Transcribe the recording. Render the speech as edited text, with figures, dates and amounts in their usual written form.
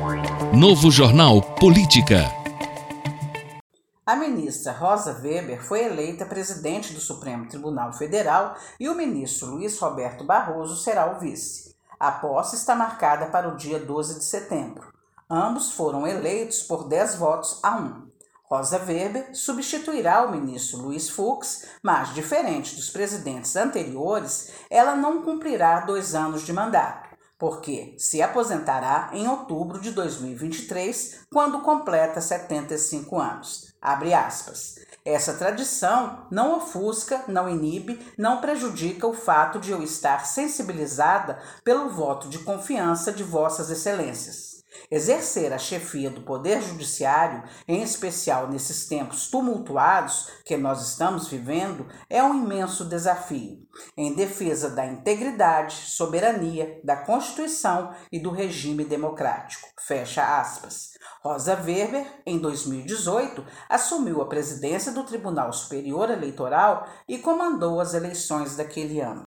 Novo Jornal Política. A ministra Rosa Weber foi eleita presidente do Supremo Tribunal Federal e o ministro Luiz Roberto Barroso será o vice. A posse está marcada para o dia 12 de setembro. Ambos foram eleitos por 10 votos a 1. Rosa Weber substituirá o ministro Luiz Fux, mas, diferente dos presidentes anteriores, ela não cumprirá 2 anos de mandato, porque se aposentará em outubro de 2023, quando completa 75 anos. Abre aspas. Essa tradição não ofusca, não inibe, não prejudica o fato de eu estar sensibilizada pelo voto de confiança de Vossas Excelências. Exercer a chefia do Poder Judiciário, em especial nesses tempos tumultuados que nós estamos vivendo, é um imenso desafio, em defesa da integridade, soberania, da Constituição e do regime democrático. Fecha aspas. Rosa Weber, em 2018, assumiu a presidência do Tribunal Superior Eleitoral e comandou as eleições daquele ano.